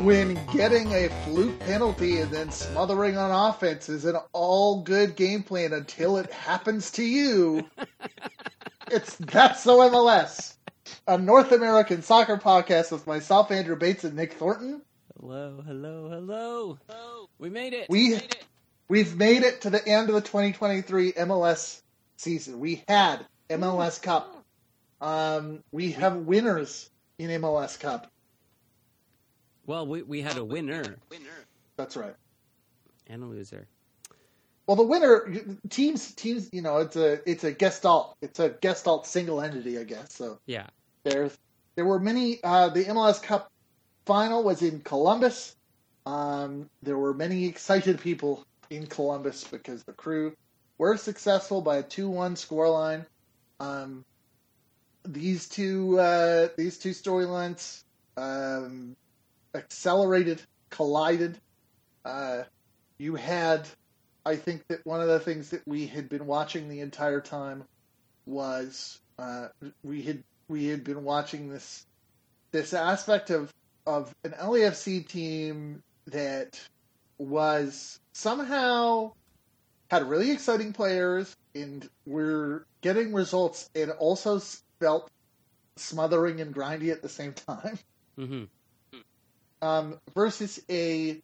when getting a fluke penalty and then smothering on offense is an all-good game plan until it happens to you. That's so MLS. A North American soccer podcast with myself, Andrew Bates, and Nick Thornton. Hello. We made it. We've made it to the end of the 2023 MLS season. We had MLS Cup. We have winners in MLS Cup. Well, we had a winner. That's right. And a loser. Well, the winner teams. You know, it's a Gestalt. It's a Gestalt single entity, I guess. So yeah, there were many. The MLS Cup final was in Columbus. There were many excited people in Columbus because the Crew were successful by a 2-1 scoreline. These two storylines accelerated, collided. You had, I think that one of the things that we had been watching the entire time was we had been watching this aspect of an LAFC team that was somehow had really exciting players and were getting results and also felt smothering and grindy at the same time. Mm-hmm. Versus in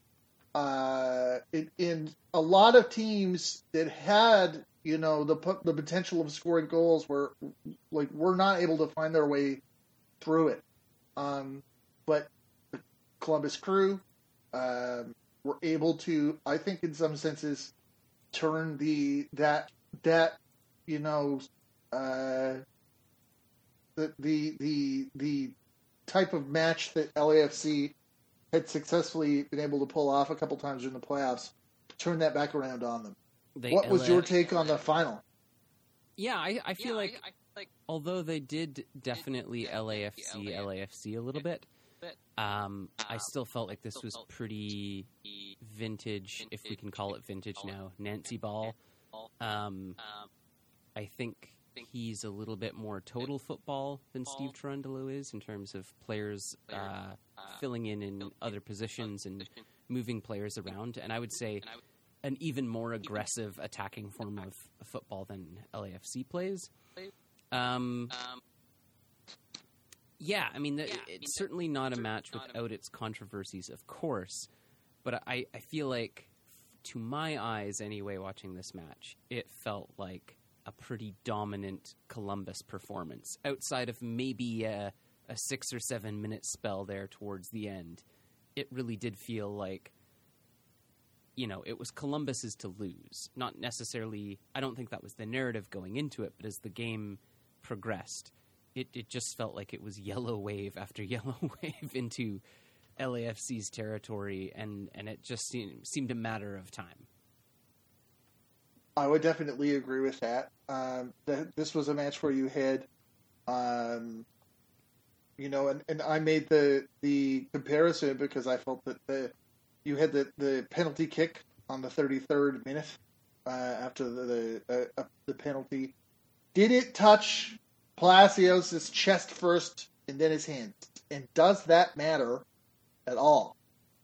a lot of teams that had, you know, the potential of scoring goals were not able to find their way through it. But the Columbus Crew were able to, I think, in some senses, turn the type of match that LAFC had successfully been able to pull off a couple times in the playoffs, turn that back around on them. What was your take on the final? Yeah, I feel like although they did definitely LAFC a little bit, I still felt like this was pretty vintage, if we can call it vintage now, Nancy Ball. I think he's a little bit more total football than Steve Cherundolo is in terms of players filling in other positions and moving players around. And I would say an even more aggressive attacking form of football than LAFC plays. Yeah, I mean, it's certainly not a match without its controversies, of course. But I feel like, to my eyes anyway, watching this match, it felt like a pretty dominant Columbus performance. Outside of maybe a 6 or 7 minute spell there towards the end, it really did feel like, you know, it was Columbus's to lose. Not necessarily, I don't think that was the narrative going into it, but as the game progressed, it just felt like it was yellow wave after yellow wave into LAFC's territory, and it just seemed a matter of time. I would definitely agree with that. This was a match where you had, you know, and I made the comparison because I felt that you had the penalty kick on the 33rd minute after the penalty. Did it touch Palacios' chest first and then his hand? And does that matter at all?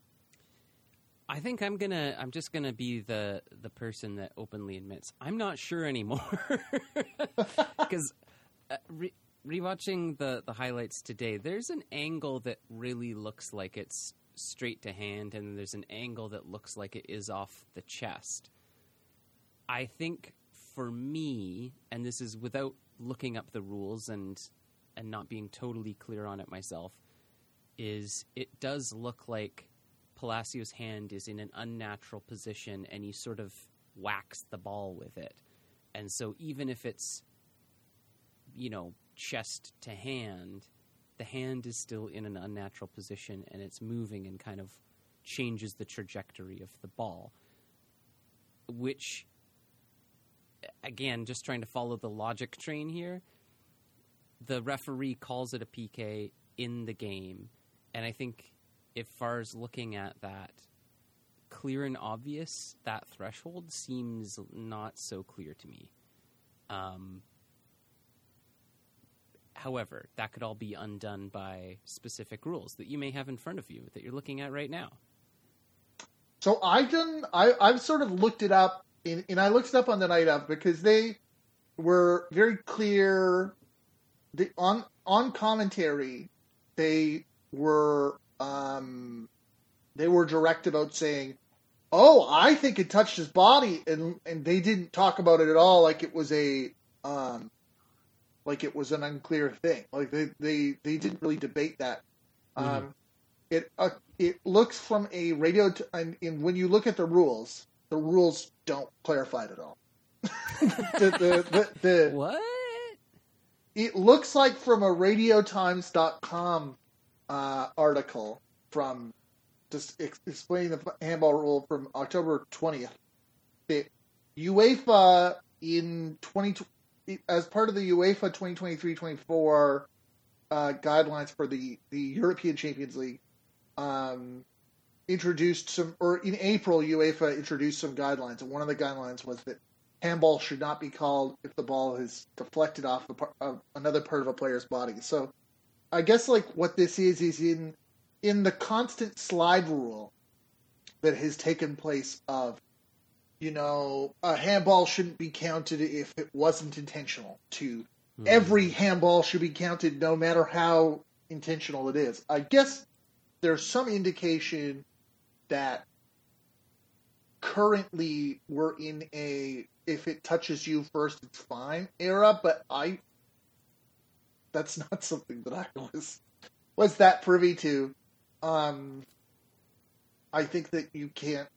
I think I'm just gonna be the person that openly admits I'm not sure anymore, because rewatching the highlights today, there's an angle that really looks like it's straight to hand, and there's an angle that looks like it is off the chest. I think for me, and this is without looking up the rules and not being totally clear on it myself, is it does look like Palacios' hand is in an unnatural position and he sort of whacks the ball with it. And so even if it's, you know, chest to hand, the hand is still in an unnatural position and it's moving and kind of changes the trajectory of the ball. Which, again, just trying to follow the logic train here, the referee calls it a PK in the game. And I think, as far as looking at that, clear and obvious, that threshold seems not so clear to me. However, that could all be undone by specific rules that you may have in front of you that you're looking at right now. So I've sort of looked it up, and I looked it up on the night of because they were very clear. On commentary, they were direct about saying, "Oh, I think it touched his body," and they didn't talk about it at all like it was an unclear thing. Like they didn't really debate that. Mm-hmm. It looks from a radio, and when you look at the rules don't clarify it at all. What? It looks like from a radiotimes.com article from just explaining the handball rule from October 20th that UEFA as part of the UEFA 2023-24 guidelines for the European Champions League, introduced some, or in April, UEFA introduced some guidelines, and one of the guidelines was that handball should not be called if the ball is deflected off another part of a player's body. So I guess like what this is in the constant slide rule that has taken place of, a handball shouldn't be counted if it wasn't intentional, to every handball should be counted no matter how intentional it is. I guess there's some indication that currently we're in a if it touches you first it's fine era, but that's not something that I was that privy to. I think that you can't.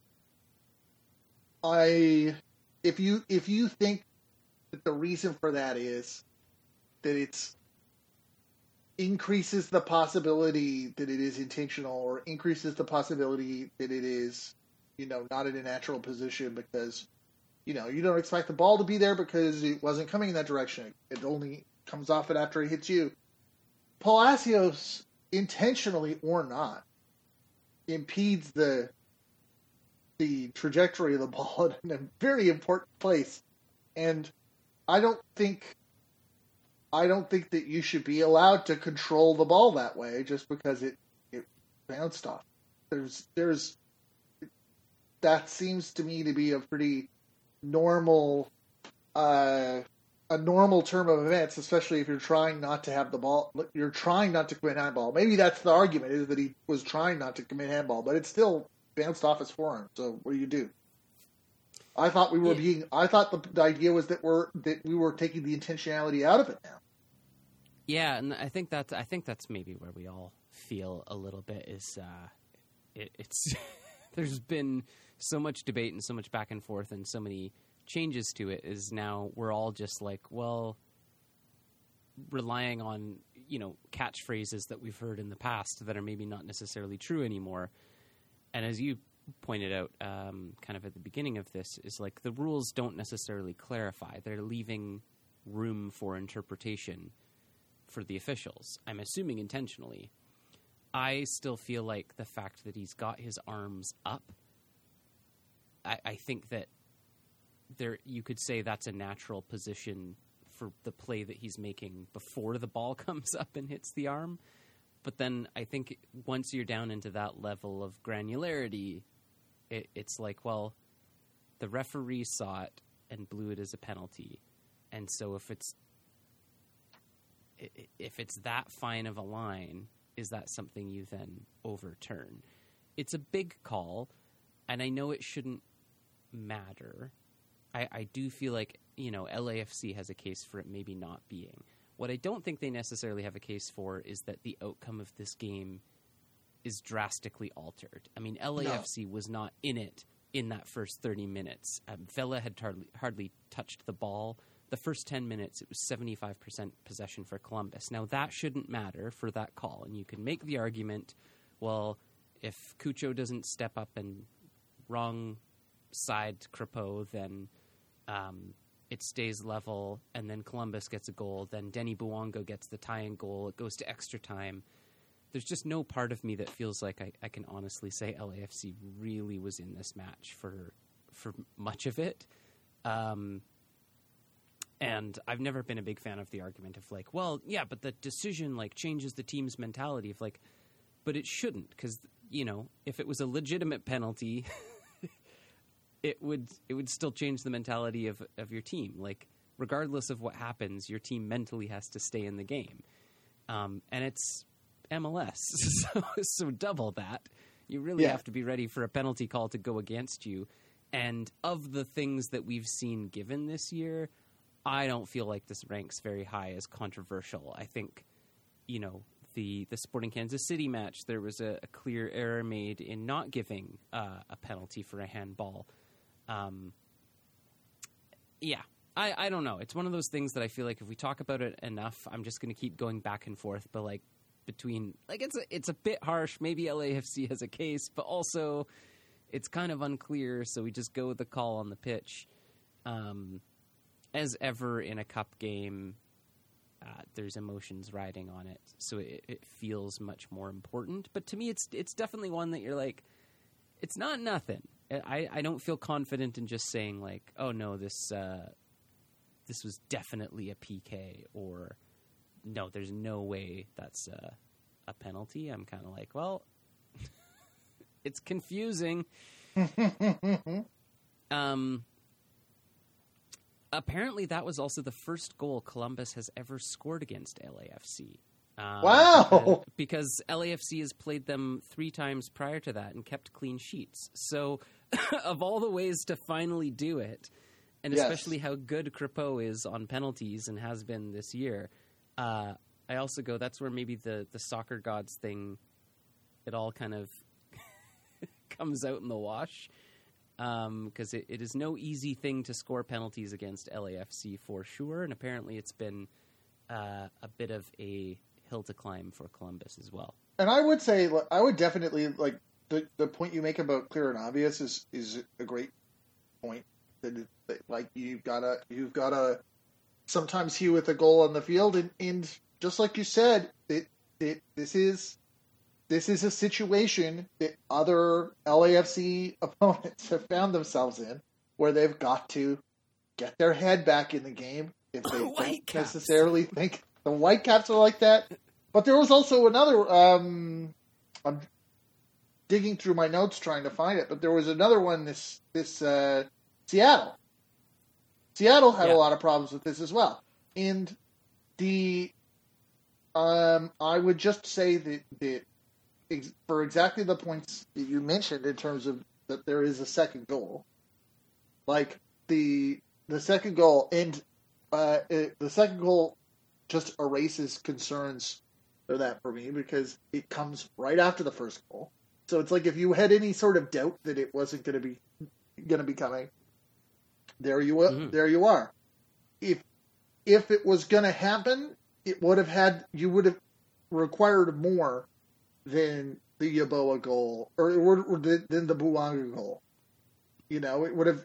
If you think that the reason for that is that it's increases the possibility that it is intentional, or increases the possibility that it is, not in a natural position because, you don't expect the ball to be there because it wasn't coming in that direction. It only comes off it after it hits you. Palacios, intentionally or not, impedes the trajectory of the ball in a very important place. And I don't think that you should be allowed to control the ball that way just because it bounced off. That seems to me to be a pretty normal, a normal term of events, especially if you're trying not to have the ball, you're trying not to commit handball. Maybe that's the argument, is that he was trying not to commit handball, but it still bounced off his forearm. So what do you do? I thought I thought the idea was that we were taking the intentionality out of it now. Yeah, and I think that's maybe where we all feel a little bit is it's there's been so much debate and so much back and forth and so many changes to it, is now we're all just like, well, relying on, catchphrases that we've heard in the past that are maybe not necessarily true anymore. And as you pointed out kind of at the beginning of this, is like the rules don't necessarily clarify. They're leaving room for interpretation for the officials. I'm assuming intentionally. I still feel like the fact that he's got his arms up, I think that you could say that's a natural position for the play that he's making before the ball comes up and hits the arm. But then I think once you're down into that level of granularity, it's like, well, the referee saw it and blew it as a penalty. And so if it's that fine of a line, is that something you then overturn? It's a big call, and I know it shouldn't matter. I do feel like, LAFC has a case for it maybe not being. What I don't think they necessarily have a case for is that the outcome of this game is drastically altered. I mean, LAFC was not in it in that first 30 minutes. Vela had hardly touched the ball. The first 10 minutes, it was 75% possession for Columbus. Now, that shouldn't matter for that call. And you can make the argument, well, if Cucho doesn't step up and wrong side Crepeau, then it stays level, and then Columbus gets a goal. Then Denny Buongo gets the tying goal. It goes to extra time. There's just no part of me that feels like I can honestly say LAFC really was in this match for much of it. And I've never been a big fan of the argument of like, well, yeah, but the decision like changes the team's mentality of like, but it shouldn't, because, you know, if it was a legitimate penalty, it would still change the mentality of your team. Like, regardless of what happens, your team mentally has to stay in the game. And it's MLS, so double that. You really have to be ready for a penalty call to go against you. And of the things that we've seen given this year, I don't feel like this ranks very high as controversial. I think, you know, the Sporting Kansas City match, there was a clear error made in not giving a penalty for a handball. I don't know. It's one of those things that I feel like if we talk about it enough, I'm just going to keep going back and forth. But like between, like, it's a bit harsh. Maybe LAFC has a case, but also it's kind of unclear. So we just go with the call on the pitch. As ever in a cup game, there's emotions riding on it, so it feels much more important. But to me, it's definitely one that you're like, it's not nothing. I don't feel confident in just saying like, oh no, this was definitely a PK, or no, there's no way that's a penalty. I'm kind of like, well, it's confusing. Apparently, that was also the first goal Columbus has ever scored against LAFC. Wow! Because LAFC has played them 3 times prior to that and kept clean sheets. So, of all the ways to finally do it, and especially how good Crépeau is on penalties and has been this year, I also go, that's where maybe the soccer gods thing, it all kind of comes out in the wash. Because it is no easy thing to score penalties against LAFC for sure, and apparently it's been a bit of a hill to climb for Columbus as well. And I would say, I would definitely, like, the point you make about clear and obvious is a great point. That like, you've got to sometimes hew with a goal on the field, and just like you said, this is a situation that other LAFC opponents have found themselves in, where they've got to get their head back in the game if they don't necessarily think the Whitecaps are like that. But there was also another. I'm digging through my notes trying to find it, but there was another one. This Seattle. Seattle had a lot of problems with this as well, and I would just say that for exactly the points that you mentioned in terms of that there is a second goal, like the second goal, and the second goal just erases concerns for that for me, because it comes right after the first goal. So it's like if you had any sort of doubt that it wasn't going to be coming, there you are. If it was going to happen, you would have required more than the Yeboah goal, or than the Bouanga goal. You know, it would have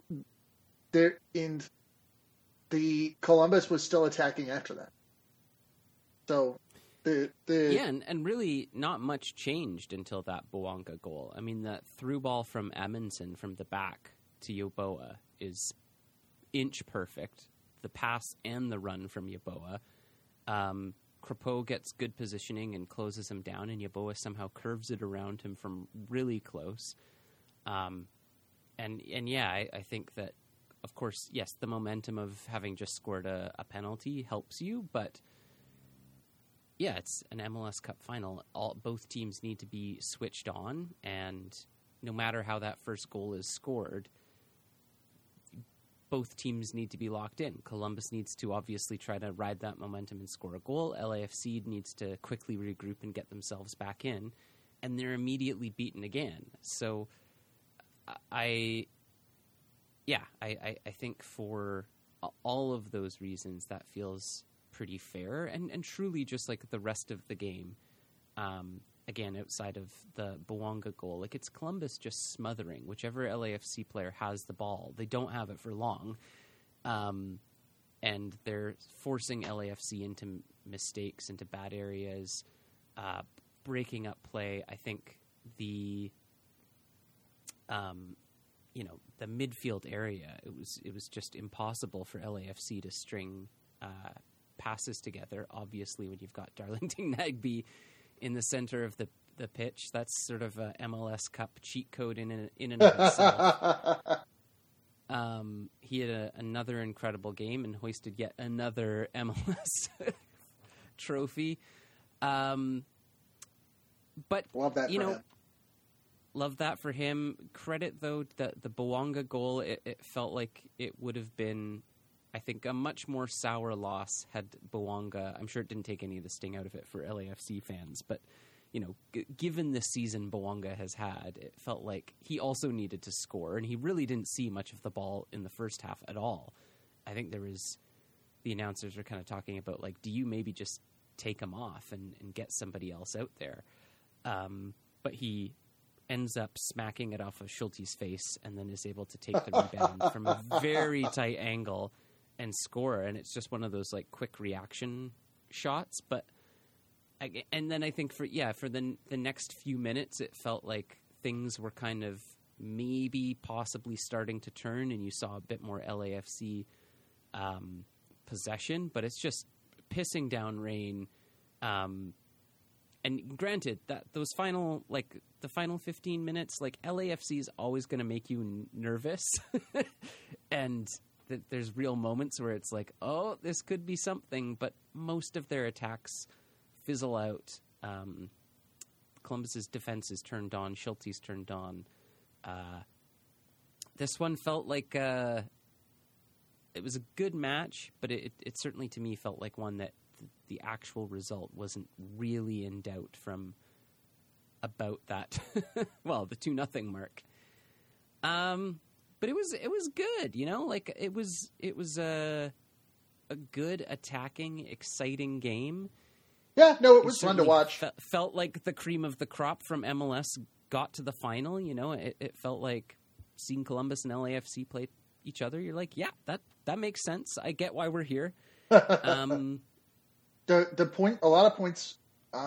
and the Columbus was still attacking after that. So and really not much changed until that Bouanga goal. I mean, that through ball from Amundsen from the back to Yeboah is inch perfect. The pass and the run from Yeboah. Crépeau gets good positioning and closes him down, and Yeboah somehow curves it around him from really close. I think that, of course, yes, the momentum of having just scored a penalty helps you, but yeah, it's an MLS Cup final. Both teams need to be switched on, and no matter how that first goal is scored, both teams need to be locked in. Columbus needs to obviously try to ride that momentum and score a goal. LAFC needs to quickly regroup and get themselves back in, and they're immediately beaten again. So I think for all of those reasons, that feels pretty fair and truly just like the rest of the game. Again, outside of the Bouanga goal, like it's Columbus just smothering whichever LAFC player has the ball. They don't have it for long, and they're forcing LAFC into mistakes, into bad areas, breaking up play. I think the midfield area. It was just impossible for LAFC to string passes together. Obviously, when you've got Darlington Nagbe in the center of the pitch, that's sort of a MLS Cup cheat code in and of itself. He had another incredible game and hoisted yet another MLS trophy. But love that for him. Love that for him. Credit, though, the Bouanga goal, it felt like it would have been, I think, a much more sour loss had Bouanga. I'm sure it didn't take any of the sting out of it for LAFC fans, but, given the season Bouanga has had, it felt like he also needed to score, and he really didn't see much of the ball in the first half at all. I think the announcers were kind of talking about, like, do you maybe just take him off and get somebody else out there? But he ends up smacking it off of Schulte's face and then is able to take the rebound from a very tight angle and score. And it's just one of those like quick reaction shots. And then I think for the next few minutes, it felt like things were kind of possibly starting to turn, and you saw a bit more LAFC possession, but it's just pissing down rain. And granted, that the final 15 minutes, like LAFC is always going to make you nervous, and there's real moments where it's like, oh, this could be something. But most of their attacks fizzle out. Columbus's defense is turned on. Schulte's turned on. This one felt like it was a good match, but it certainly to me felt like one that the actual result wasn't really in doubt from about that. Well, the 2-0 mark. But it was good, like it was a good attacking, exciting game. Yeah, no, it was fun to watch. Felt like the cream of the crop from MLS got to the final. It felt like seeing Columbus and LAFC play each other. You're like, yeah, that makes sense. I get why we're here. The point, a lot of points,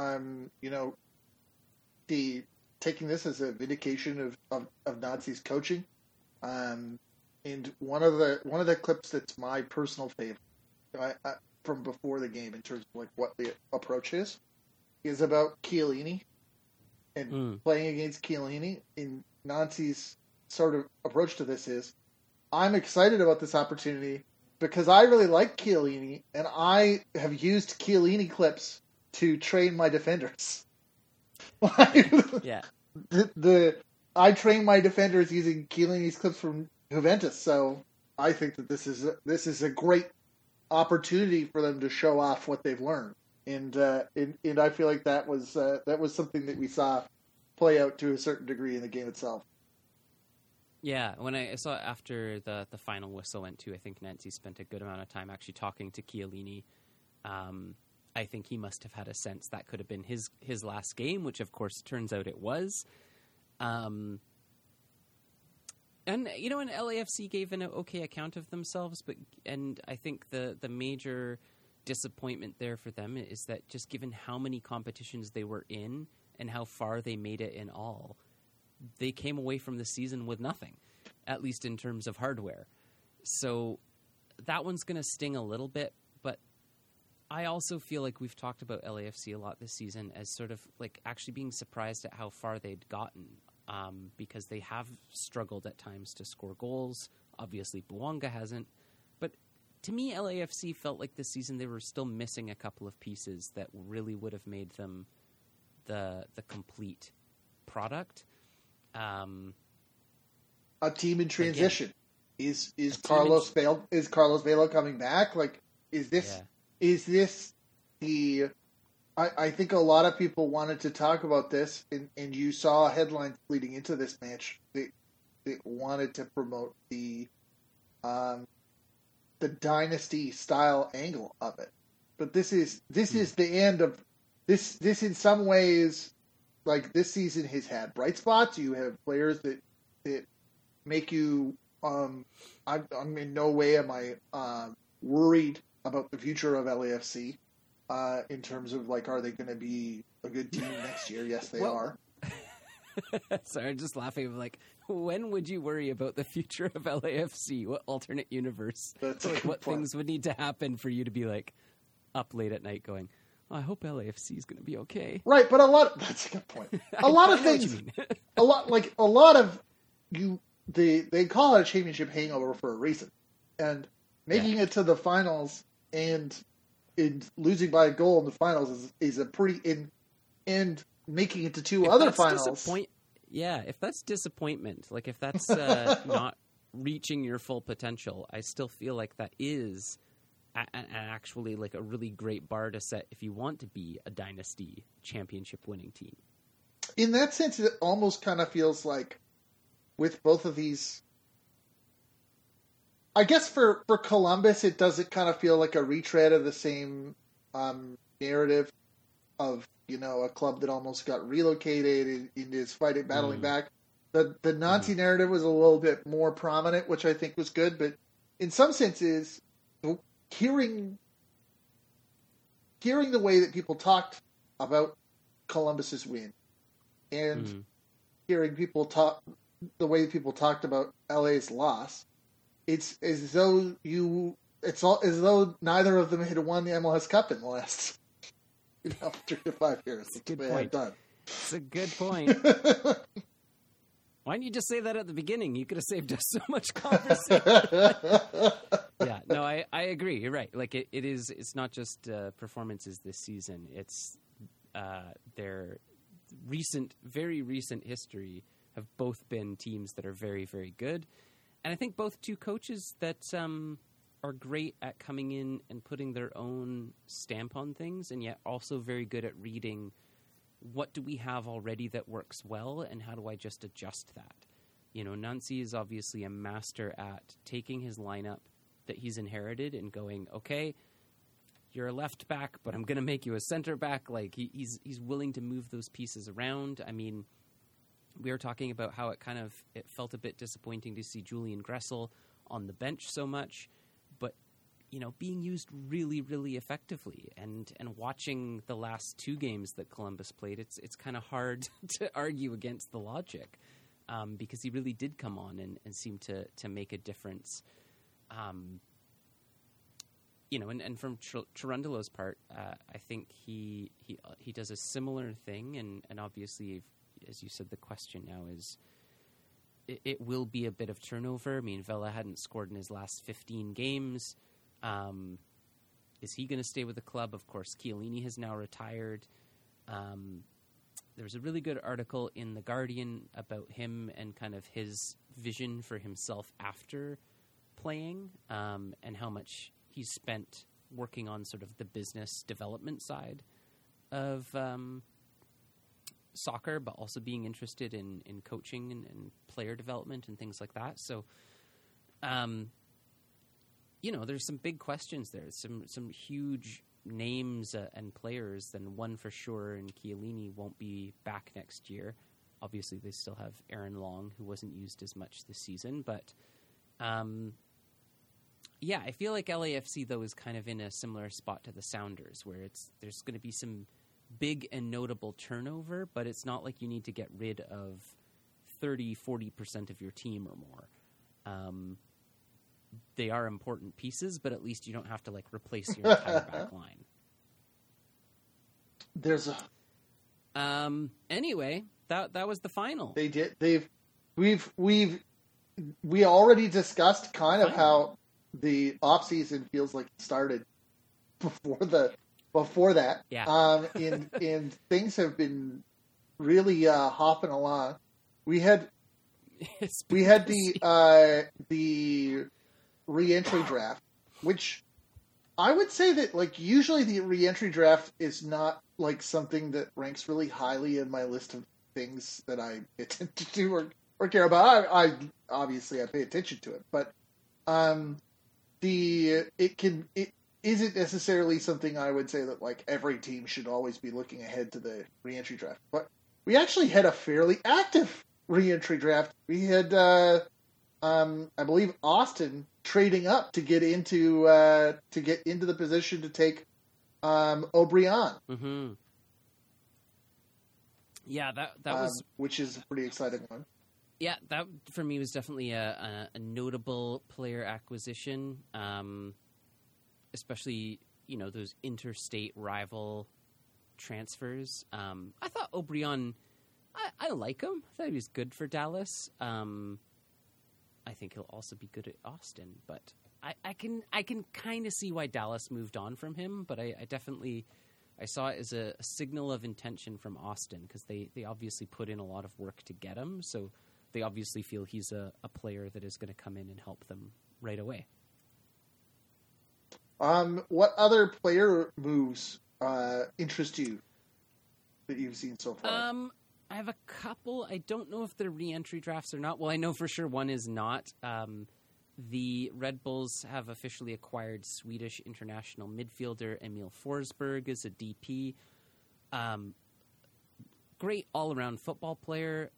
taking this as a vindication of Nazi's coaching, and one of the clips that's my personal favorite from before the game in terms of like what the approach is about Chiellini and playing against Chiellini. In Nazi's sort of approach to this is, I'm excited about this opportunity because I really like Chiellini, and I have used Chiellini clips to train my defenders. Yeah. I train my defenders using Chiellini's clips from Juventus, so I think that this is a great opportunity for them to show off what they've learned, and I feel like that was something that we saw play out to a certain degree in the game itself. Yeah, when I saw after the final whistle went to, I think Nancy spent a good amount of time actually talking to Chiellini. I think he must have had a sense that could have been his last game, which of course turns out it was. And LAFC gave an okay account of themselves, and I think the major disappointment there for them is that just given how many competitions they were in and how far they made it in all, they came away from the season with nothing, at least in terms of hardware. So that one's going to sting a little bit, but I also feel like we've talked about LAFC a lot this season as sort of like actually being surprised at how far they'd gotten, because they have struggled at times to score goals. Obviously, Bouanga hasn't. But to me, LAFC felt like this season they were still missing a couple of pieces that really would have made them the complete product. A team in transition. Again, is Carlos Vela coming back? Like, is this the? I think a lot of people wanted to talk about this, and you saw headlines leading into this match that wanted to promote the dynasty style angle of it. But this is the end of this. This in some ways, like, this season has had bright spots. You have players that make you. I'm in no way am I worried about the future of LAFC in terms of like, are they going to be a good team next year? Yes, they are. Sorry, I'm just laughing. I'm like, when would you worry about the future of LAFC? What alternate universe? That's a like, good what point. things would need to happen for you to be like up late at night going, I hope LAFC is going to be okay. Right, but that's a good point. A lot of things, they call it a championship hangover for a reason. And making it to the finals and losing by a goal in the finals is a pretty, and making it to two other finals. If that's disappointment, like if that's not reaching your full potential, I still feel like that is actually like a really great bar to set if you want to be a dynasty championship winning team. In that sense, it almost kind of feels like with both of these, I guess for Columbus, it doesn't kind of feel like a retread of the same narrative of, a club that almost got relocated and is battling back. The Nancy narrative was a little bit more prominent, which I think was good, but in some senses, hearing the way that people talked about Columbus's win and hearing people talk the way people talked about LA's loss, it's as though neither of them had won the MLS Cup in the last 3 to 5 years. It's a good point. It's a good point. Why didn't you just say that at the beginning? You could have saved us so much conversation. Yeah, no, I agree. You're right. Like it's not just performances this season. It's their very recent history have both been teams that are very, very good. And I think both two coaches that are great at coming in and putting their own stamp on things, and yet also very good at reading what do we have already that works well, and how do I just adjust that? Nancy is obviously a master at taking his lineup that he's inherited and going, okay, you're a left back, but I'm going to make you a center back. Like he's willing to move those pieces around. I mean, we were talking about how it felt a bit disappointing to see Julian Gressel on the bench so much, but being used really, really effectively, and watching the last 2 games that Columbus played, it's kind of hard to argue against the logic, because he really did come on and seem to make a difference. And from Cherundolo's part, I think he does a similar thing, and obviously, as you said, the question now is, it will be a bit of turnover. I mean, Vela hadn't scored in his last 15 games. Is he going to stay with the club? Of course, Chiellini has now retired. There was a really good article in The Guardian about him and kind of his vision for himself after playing, and how much he's spent working on sort of the business development side of soccer, but also being interested in coaching and player development and things like that. So, there's some big questions there, some huge names and players. Then one for sure, and Chiellini won't be back next year. Obviously, they still have Aaron Long, who wasn't used as much this season. But, I feel like LAFC, though, is kind of in a similar spot to the Sounders, where there's going to be some big and notable turnover, but it's not like you need to get rid of 30-40% of your team or more. They are important pieces, but at least you don't have to replace your entire back line. There's a anyway, that was the final. They did. We already discussed kind of how the off season feels like it started before that. Yeah. And things have been really hopping along. We had the re-entry draft, which I would say that usually the re-entry draft is not something that ranks really highly in my list of things that I attempt to do or care about. I obviously pay attention to it, but it isn't necessarily something I would say that every team should always be looking ahead to the re-entry draft. But we actually had a fairly active re-entry draft. We had I believe Austin trading up to get into the position to take O'Brien. Mm-hmm. Yeah, that was, which is a pretty exciting one. Yeah, that for me was definitely a notable player acquisition, especially those interstate rival transfers. I thought O'Brien, I like him. I thought he was good for Dallas. I think he'll also be good at Austin, but I can kind of see why Dallas moved on from him. But I definitely saw it as a signal of intention from Austin, because they obviously put in a lot of work to get him. So they obviously feel he's a player that is going to come in and help them right away. What other player moves interest you that you've seen so far? I have a couple. I don't know if they're re-entry drafts or not. Well, I know for sure one is not. The Red Bulls have officially acquired Swedish international midfielder Emil Forsberg as a DP. Great all-around football player.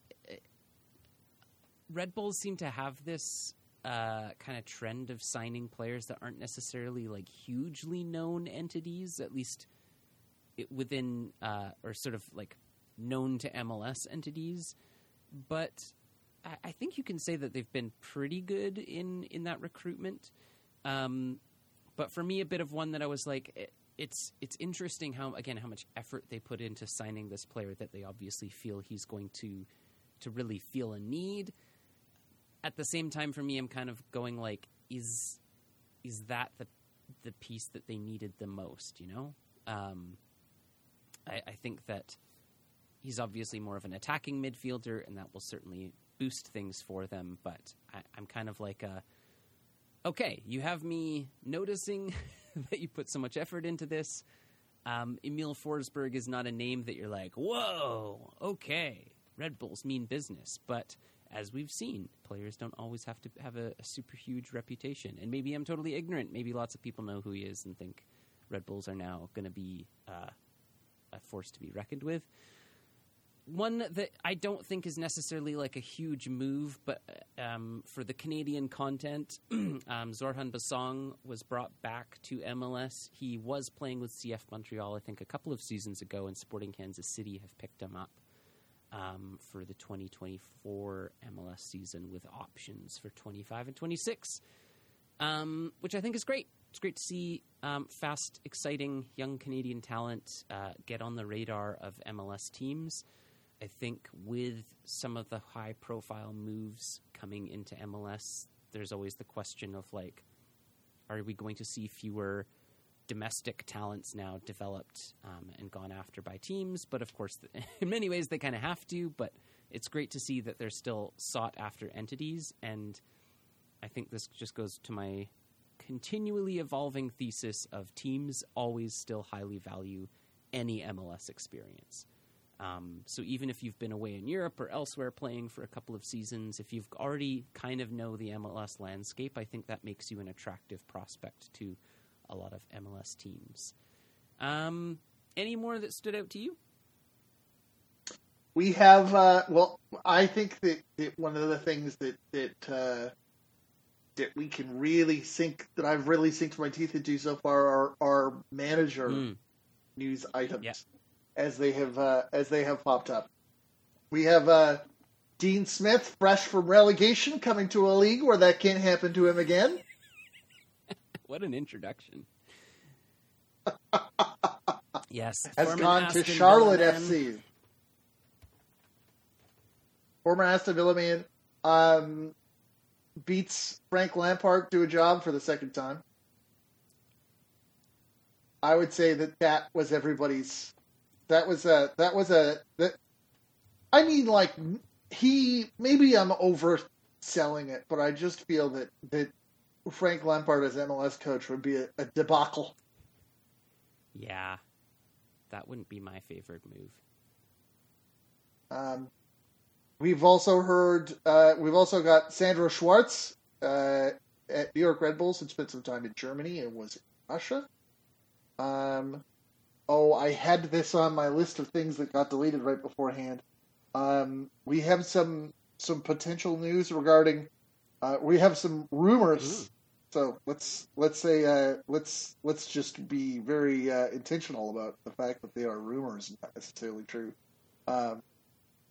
Red Bulls seem to have this kind of trend of signing players that aren't necessarily like hugely known entities, at least within or sort of like known to MLS entities. But I think you can say that they've been pretty good in that recruitment. But for me, a bit of one that I was like, it's interesting how much effort they put into signing this player that they obviously feel he's going to really feel a need. At the same time, for me, I'm kind of going like, is that the piece that they needed the most? I think that he's obviously more of an attacking midfielder, and that will certainly boost things for them. But I'm kind of like, okay, you have me noticing that you put so much effort into this. Emil Forsberg is not a name that you're like, whoa, okay, Red Bulls mean business. But as we've seen, players don't always have to have a super huge reputation. And maybe I'm totally ignorant. Maybe lots of people know who he is and think Red Bulls are now going to be a force to be reckoned with. One that I don't think is necessarily like a huge move, but for the Canadian content, Zorhan Basong was brought back to MLS. He was playing with CF Montreal, I think, a couple of seasons ago, and Sporting Kansas City have picked him up for the 2024 MLS season with options for 25 and 26, which I think is great. It's great to see fast, exciting, young Canadian talent get on the radar of MLS teams. I think with some of the high-profile moves coming into MLS, there's always the question of, like, are we going to see fewer domestic talents now developed and gone after by teams? But, of course, in many ways they kind of have to, but it's great to see that they're still sought-after entities, and I think this just goes to my continually evolving thesis of teams always still highly value any MLS experience. So even if you've been away in Europe or elsewhere playing for a couple of seasons, if you've already kind of know the MLS landscape, I think that makes you an attractive prospect to a lot of MLS teams. Any more that stood out to you? We have, I think that one of the things that we can really that I've really synced my teeth into so far are manager news items. Yeah. As they have popped up. We have Dean Smith, fresh from relegation, coming to a league where that can't happen to him again. What an introduction. Yes. Has gone to Charlotte FC. Former Aston Villa man beats Frank Lampard to a job for the second time. I would say that was everybody's. I mean, like, maybe I'm overselling it, but I just feel that Frank Lampard as MLS coach would be a debacle. Yeah, that wouldn't be my favorite move. We've also got Sandro Schwartz at New York Red Bulls, and spent some time in Germany and was in Russia. I had this on my list of things that got deleted right beforehand. We have some potential news regarding. We have some rumors. Ooh. So let's just be very intentional about the fact that they are rumors, not necessarily true.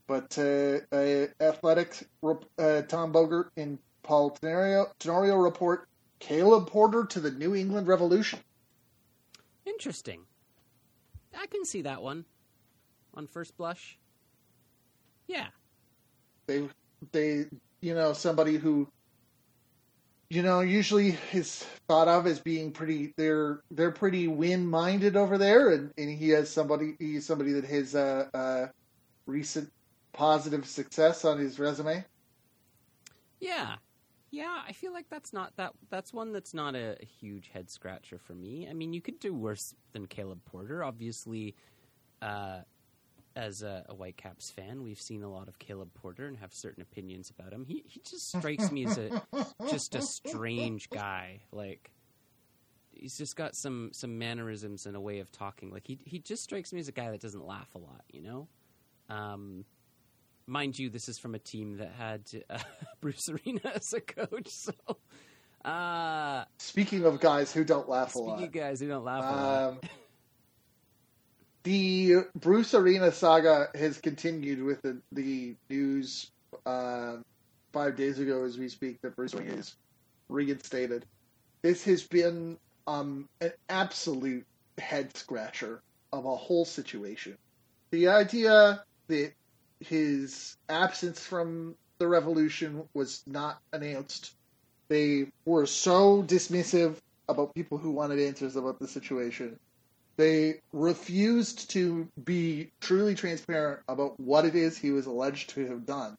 But Athletics, Tom Bogert and Paul Tenorio report Caleb Porter to the New England Revolution. Interesting. I can see that one on first blush. Yeah. They somebody who, usually is thought of as being pretty, they're pretty win-minded over there, and he's somebody that has recent positive success on his resume. Yeah, I feel like that's one that's not a huge head scratcher for me. I mean, you could do worse than Caleb Porter. Obviously, as a Whitecaps fan, we've seen a lot of Caleb Porter and have certain opinions about him. He just strikes me as just a strange guy. Like, he's just got some mannerisms and a way of talking. Like, he just strikes me as a guy that doesn't laugh a lot, Mind you, this is from a team that had Bruce Arena as a coach. So, speaking of guys who don't laugh a lot. Speaking of guys who don't laugh a lot. The Bruce Arena saga has continued with the news 5 days ago as we speak that Bruce Arena is reinstated. This has been an absolute head-scratcher of a whole situation. The idea that his absence from the Revolution was not announced. They were so dismissive about people who wanted answers about the situation. They refused to be truly transparent about what it is he was alleged to have done.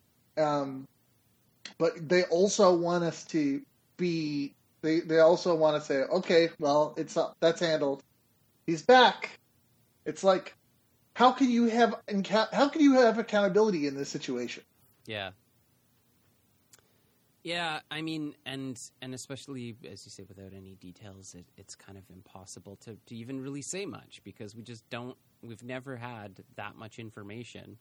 But they also want us to be. They also want to say, okay, well, that's handled. He's back. It's like, how can you have accountability in this situation? Yeah. Yeah, I mean, and especially, as you say, without any details, it's kind of impossible to even really say much, because we've never had that much information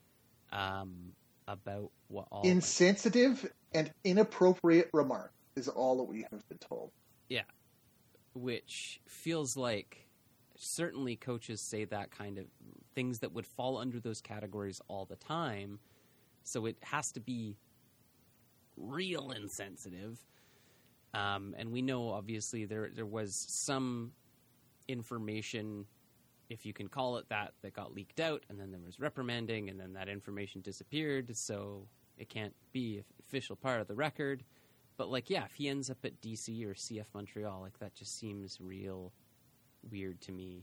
about what all... Insensitive and inappropriate remark is all that we have been told. Yeah, which feels like certainly coaches say that kind of things that would fall under those categories all the time, so it has to be real insensitive. And we know, obviously, there was some information, if you can call it that got leaked out, and then there was reprimanding, and then that information disappeared, so it can't be an official part of the record. But, like, yeah, if he ends up at DC or CF Montreal, like, that just seems real weird to me.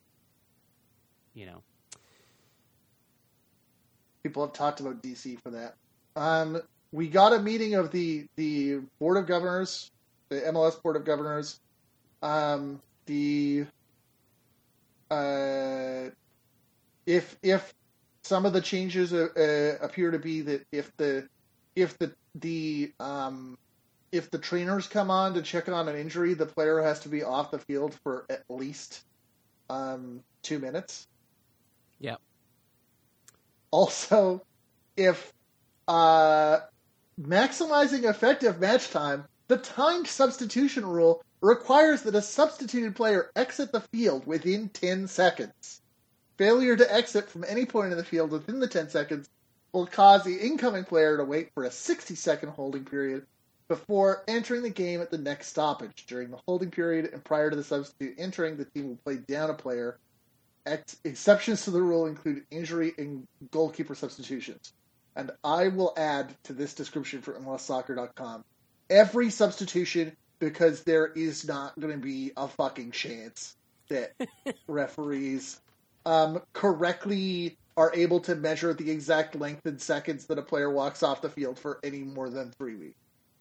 People have talked about DC for that. We got a meeting of the Board of Governors, the MLS Board of Governors. If some of the changes appear to be that if the trainers come on to check on an injury, the player has to be off the field for at least 2 minutes. Yeah. Also, if maximizing effective match time, the timed substitution rule requires that a substituted player exit the field within 10 seconds. Failure to exit from any point in the field within the 10 seconds will cause the incoming player to wait for a 60-second holding period before entering the game at the next stoppage. During the holding period and prior to the substitute entering, the team will play down a player. Exceptions to the rule include injury and goalkeeper substitutions. And I will add to this description for MLSsoccer.com, every substitution, because there is not going to be a fucking chance that referees correctly are able to measure the exact length in seconds that a player walks off the field for any more than 3 weeks.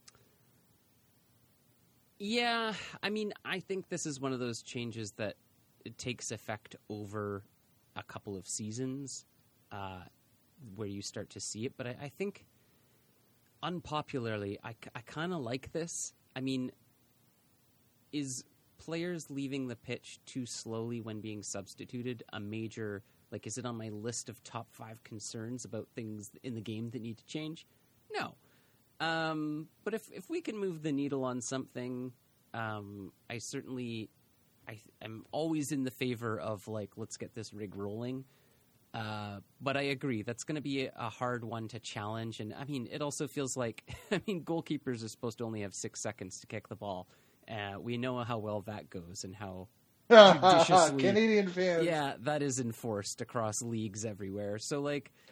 Yeah, I mean, I think this is one of those changes that it takes effect over a couple of seasons where you start to see it. But I think, unpopularly, I kind of like this. I mean, is players leaving the pitch too slowly when being substituted a major, like, is it on my list of top 5 concerns about things in the game that need to change? No. But if we can move the needle on something, I'm always in the favor of, like, let's get this rig rolling. But I agree, that's going to be a hard one to challenge. And I mean, it also feels like, goalkeepers are supposed to only have 6 seconds to kick the ball. We know how well that goes and how judiciously Canadian fans. Yeah, that is enforced across leagues everywhere. So,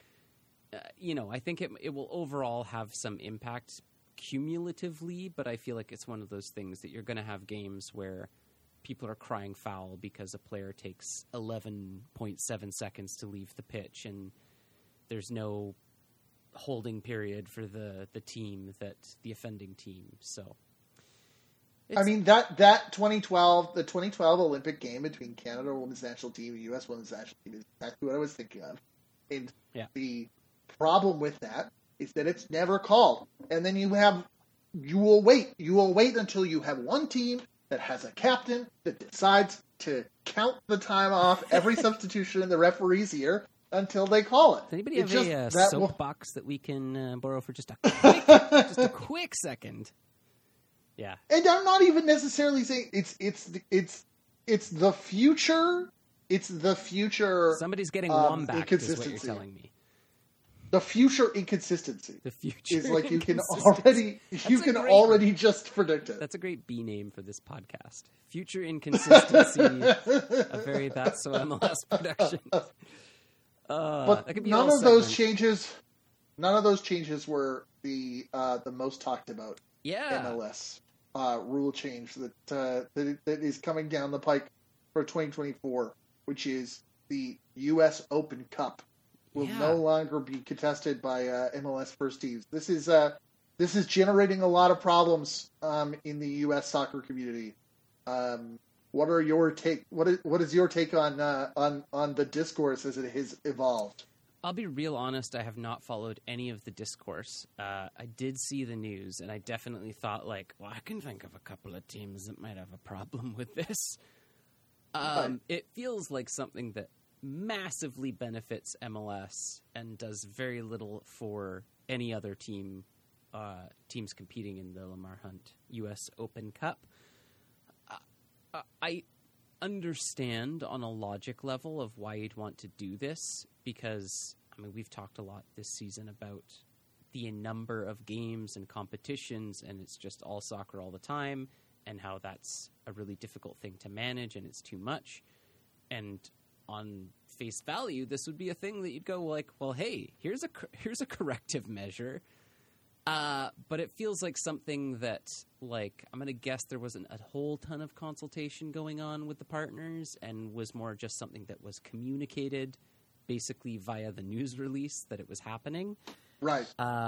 I think it will overall have some impact cumulatively, but I feel like it's one of those things that you're going to have games where people are crying foul because a player takes 11.7 seconds to leave the pitch and there's no holding period for the team, the offending team. So, I mean, that the 2012 Olympic game between Canada Women's National Team and U.S. Women's National Team is exactly what I was thinking of. And the problem with that is that it's never called. And then you will wait until you have one team that has a captain that decides to count the time off every substitution in the referee's ear until they call it. Does anybody have a soapbox that we can borrow for just a quick second? Yeah. And I'm not even necessarily saying it's the future. It's the future. Somebody's getting wombat is what you're telling me. The future inconsistency. The future is like you can already just predict it. That's a great B name for this podcast. Future inconsistency. A very That's So MLS production. But none of those changes were the most talked about. MLS rule change that is coming down the pike for 2024, which is the U.S. Open Cup. Will no longer be contested by MLS first teams. This is generating a lot of problems in the U.S. soccer community. What is your take on the discourse as it has evolved? I'll be real honest. I have not followed any of the discourse. I did see the news, and I definitely thought, I can think of a couple of teams that might have a problem with this. It feels like something that massively benefits MLS and does very little for any other teams competing in the Lamar Hunt U.S. Open Cup. I understand on a logic level of why you'd want to do this because, we've talked a lot this season about the number of games and competitions, and it's just all soccer all the time, and how that's a really difficult thing to manage and it's too much. And on face value, this would be a thing that you'd go well, hey, here's a corrective measure. But it feels like something that, I'm going to guess there wasn't a whole ton of consultation going on with the partners and was more just something that was communicated basically via the news release that it was happening. Right.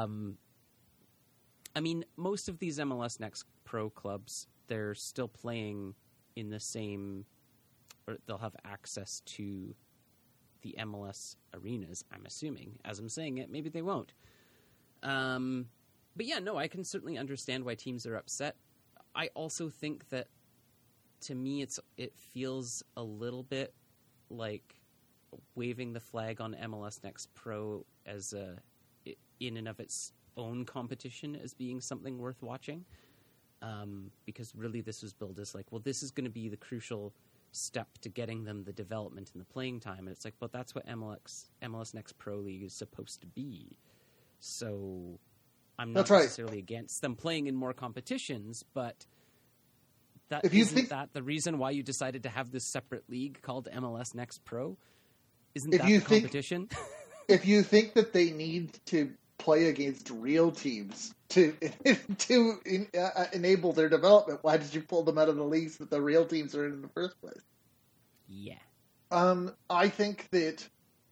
Most of these MLS Next Pro clubs, they're still playing in the same, or they'll have access to the MLS arenas, I'm assuming. As I'm saying it, maybe they won't. But yeah, no, I can certainly understand why teams are upset. I also think that, to me, it feels a little bit like waving the flag on MLS Next Pro as in and of its own competition as being something worth watching. Because really this was billed as this is going to be the crucial step to getting them the development and the playing time. And it's but that's what MLS Next Pro League is supposed to be. So I'm not necessarily against them playing in more competitions, but that that the reason why you decided to have this separate league called MLS Next Pro? Isn't that the competition? If you think that they need to play against real teams to enable their development, why did you pull them out of the leagues that the real teams are in the first place? Yeah. I think that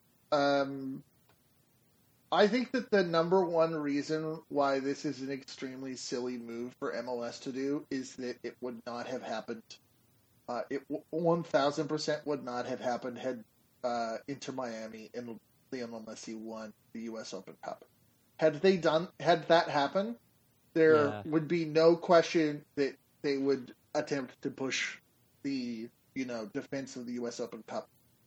the number one reason why this is an extremely silly move for MLS to do is that it would not have happened. It 1,000% would not have happened had Inter Miami and Lionel Messi won the U.S. Open Cup. Had that happened, there would be no question that they would attempt to push the defense of the U.S. Open Cup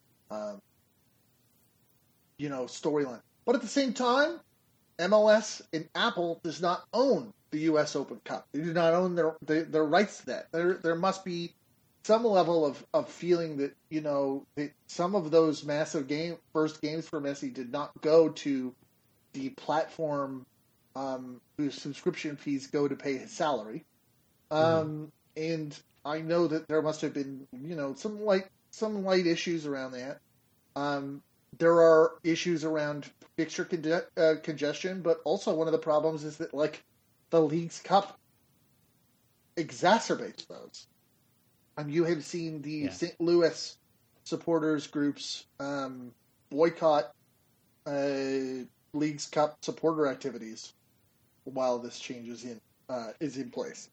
storyline. But at the same time, MLS and Apple does not own the U.S. Open Cup. They do not own their rights to that. There must be some level of feeling that, that some of those massive first games for Messi did not go to the platform whose subscription fees go to pay his salary. And I know that there must have been, some light issues around that. There are issues around fixture congestion, but also one of the problems is that, the League's Cup exacerbates those. You have seen the St. Louis supporters groups boycott League's Cup supporter activities while this change is in place.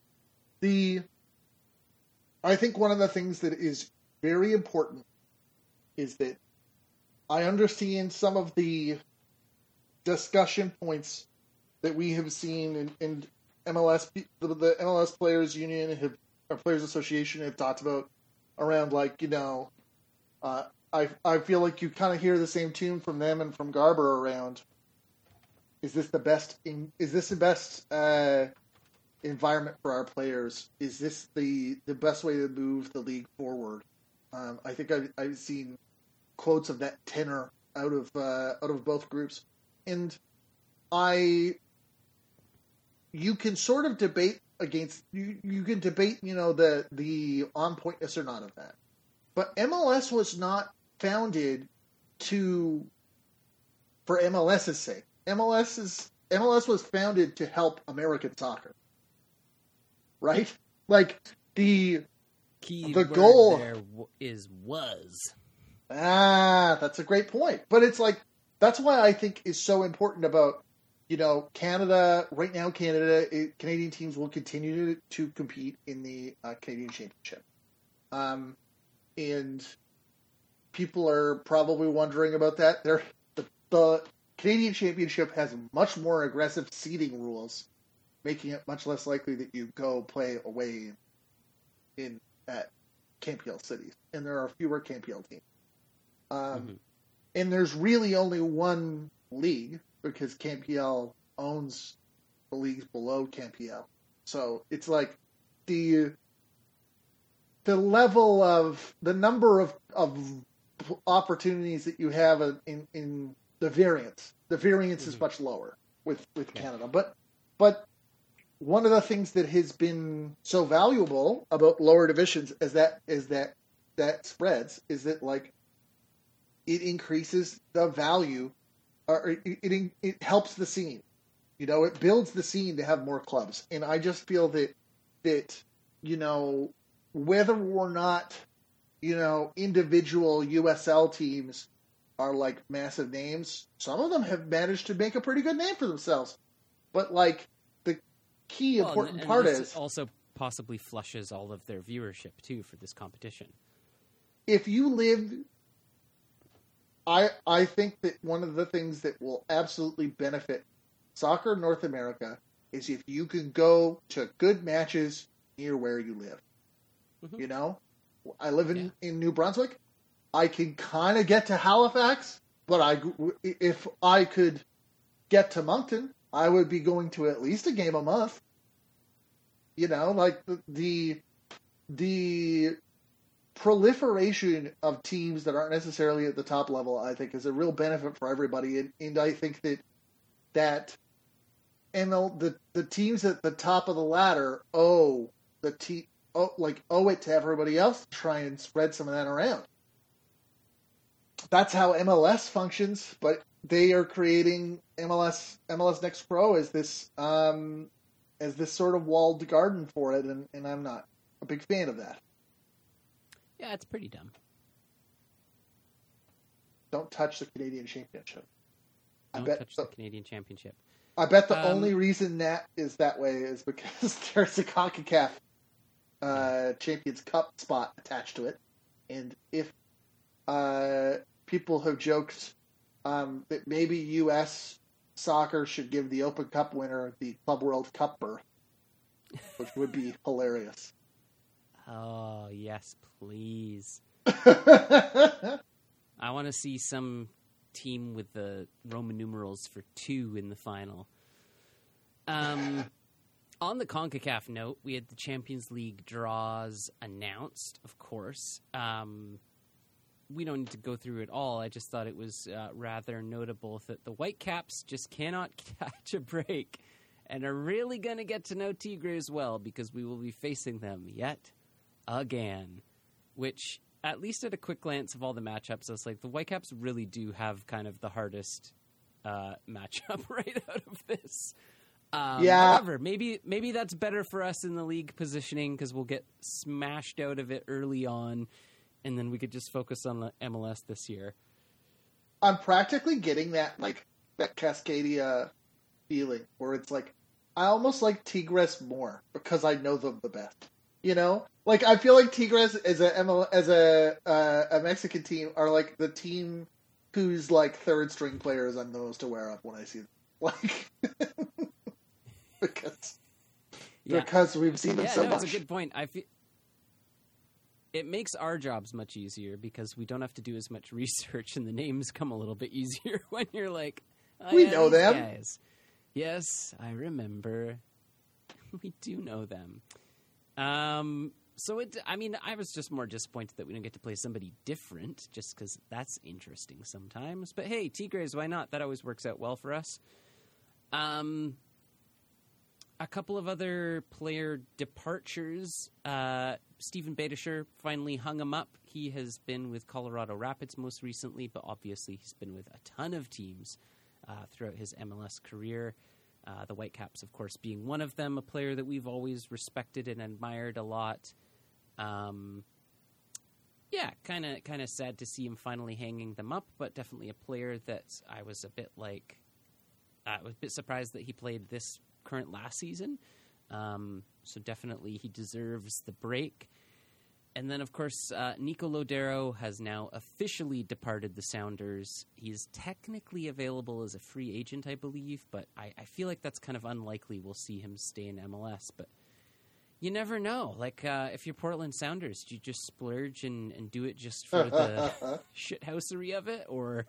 I think one of the things that is very important is that I understand some of the discussion points that we have seen in MLS, the MLS Players Union or Players Association have talked about around, I feel like you kind of hear the same tune from them and from Garber around. Is this the best environment for our players? Is this the best way to move the league forward? I think I've seen quotes of that tenor out of both groups, and you can sort of debate against you can debate the on pointness or not of that, but MLS was not founded for MLS's sake. MLS was founded to help American soccer, right? The goal there was. That's a great point. But it's that's why I think is so important about, Canada. Right now, Canadian teams will continue to compete in the Canadian Championship. And people are probably wondering about that. The Canadian Championship has much more aggressive seeding rules, making it much less likely that you go play away at CanPL cities. And there are fewer CanPL teams. And there's really only one league because CanPL owns the leagues below CanPL. So it's the level of the number of opportunities that you have in the variance. The variance is much lower with Canada. But one of the things that has been so valuable about lower divisions is that spreads is that it increases the value, or it helps the scene. It builds the scene to have more clubs. And I just feel that whether or not, individual USL teams are massive names, some of them have managed to make a pretty good name for themselves. But the key important part is also possibly flushes all of their viewership too for this competition. If you lived, I think that one of the things that will absolutely benefit soccer in North America is if you can go to good matches near where you live. I live in New Brunswick. I can kind of get to Halifax, but if I could get to Moncton, I would be going to at least a game a month. The proliferation of teams that aren't necessarily at the top level, I think, is a real benefit for everybody. And I think that the teams at the top of the ladder owe it to everybody else to try and spread some of that around. That's how MLS functions, but they are creating MLS Next Pro as this sort of walled garden for it, and I'm not a big fan of that. Yeah, it's pretty dumb. Don't touch the Canadian Championship. Don't touch the Canadian Championship. I bet the only reason that is that way is because there's a CONCACAF Champions Cup spot attached to it. And if people have joked that maybe U.S. soccer should give the Open Cup winner the Club World Cup berth, which would be hilarious. Oh, yes, please. I want to see some team with the Roman numerals for 2 in the final. On the CONCACAF note, we had the Champions League draws announced, of course. We don't need to go through it all. I just thought it was rather notable that the Whitecaps just cannot catch a break and are really going to get to know Tigres well, because we will be facing them yet again, which, at least at a quick glance of all the matchups, I was like, the Whitecaps really do have kind of the hardest matchup right out of this. However, maybe that's better for us in the league positioning, because we'll get smashed out of it early on, and then we could just focus on the MLS this year. I'm practically getting that Cascadia feeling where it's like, I almost like Tigres more because I know them the best. You know, like I feel like Tigres as a Mexican team are like the team whose like third string players I'm the most aware of when I see them. Like. Because we've seen them so much. That's a good point. I feel it makes our jobs much easier because we don't have to do as much research, and the names come a little bit easier when you're like, we know them. Guys. Yes, I remember. We do know them. I was just more disappointed that we didn't get to play somebody different, just because that's interesting sometimes. But hey, Tigres, why not? That always works out well for us. A couple of other player departures. Steven Beitashour finally hung him up. He has been with Colorado Rapids most recently, but obviously he's been with a ton of teams throughout his MLS career. The Whitecaps, of course, being one of them, a player that we've always respected and admired a lot. Kind of sad to see him finally hanging them up, but definitely a player that I was a bit surprised that he played this last season. So definitely he deserves the break. And then, of course, Nico Lodeiro has now officially departed the Sounders. He's technically available as a free agent, I believe, but I feel like that's kind of unlikely we'll see him stay in MLS. But you never know. Like, if you're Portland Sounders, do you just splurge and do it just for the shithousery of it? Or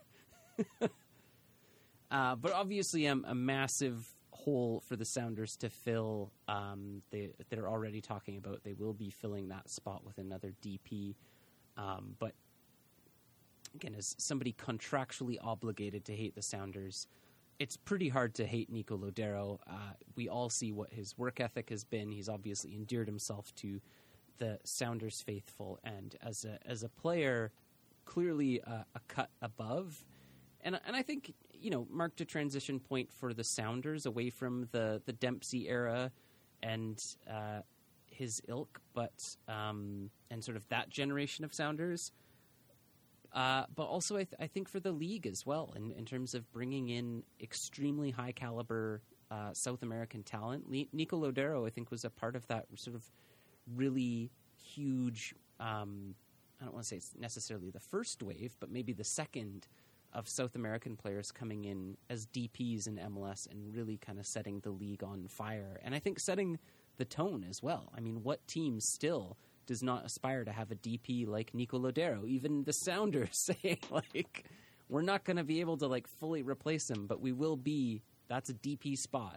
but obviously a massive hole for the Sounders to fill. They're already talking about they will be filling that spot with another DP. But again, as somebody contractually obligated to hate the Sounders, it's pretty hard to hate Nico Lodeiro. We all see what his work ethic has been. He's obviously endeared himself to the Sounders faithful, and as a player, clearly a cut above. And I think, marked a transition point for the Sounders away from the Dempsey era and his ilk, but and sort of that generation of Sounders. But also, I think for the league as well, in terms of bringing in extremely high caliber South American talent. Nico Lodeiro, I think, was a part of that sort of really huge. I don't want to say it's necessarily the first wave, but maybe the second of South American players coming in as DPs in MLS and really kind of setting the league on fire. And I think setting the tone as well. I mean, what team still does not aspire to have a DP like Nico Lodeiro? Even the Sounders saying, like, we're not going to be able to, like, fully replace him, but we will be. That's a DP spot.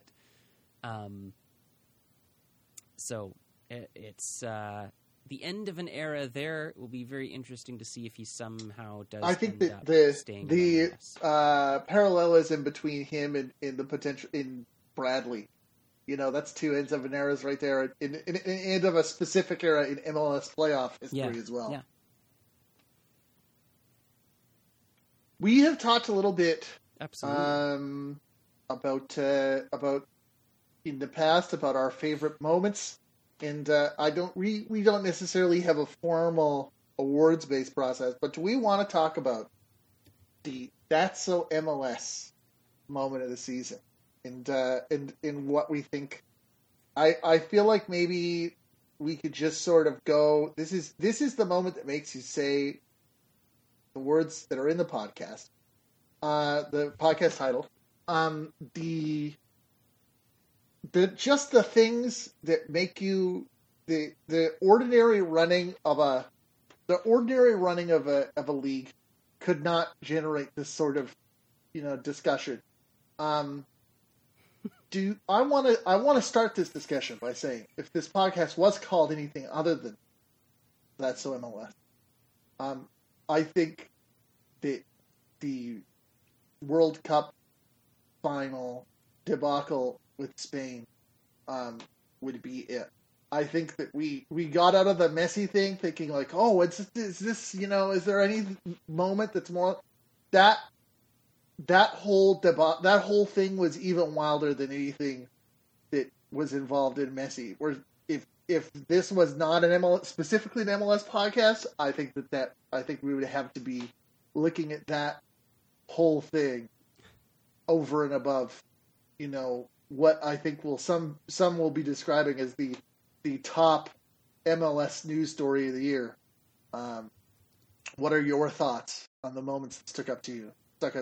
So it's the end of an era there. It will be very interesting to see if he somehow does. I think that the parallelism between him and the potential in Bradley, that's two ends of an era right there. In end of a specific era in MLS playoff history as well. Yeah. We have talked a little bit, absolutely, about in the past about our favorite moments. And we don't necessarily have a formal awards-based process, but do we want to talk about the That's So MLS moment of the season and what we think? I feel like maybe we could just sort of go. This is the moment that makes you say the words that are in the podcast, the podcast title, just the things that make you the ordinary running of a league could not generate this sort of discussion. Do I want to start this discussion by saying, if this podcast was called anything other than That's So MLS, I think that the World Cup final debacle with Spain would be it. I think that we got out of the Messi thing thinking like, oh, is this, is there any moment that's more that whole thing was even wilder than anything that was involved in Messi. Where if this was not an MLS, specifically an MLS podcast, I think we would have to be looking at that whole thing over and above, what I think some will be describing as the top MLS news story of the year. What are your thoughts on the moments that stuck out to you?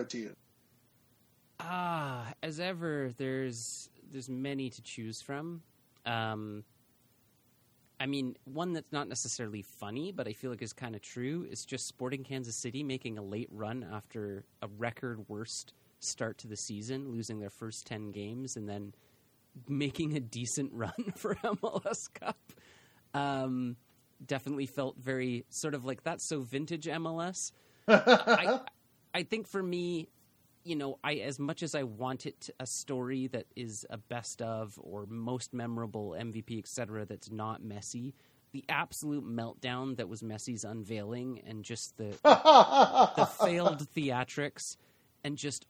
As ever, there's many to choose from. I mean, one that's not necessarily funny, but I feel like is kind of true, is just Sporting Kansas City making a late run after a record worst start to the season, losing their first 10 games, and then making a decent run for MLS Cup. Definitely felt very sort of like, that's so vintage MLS. I think for me, as much as I want it a story that is a best of or most memorable MVP, etc., that's not Messi, the absolute meltdown that was Messi's unveiling and just the failed theatrics and just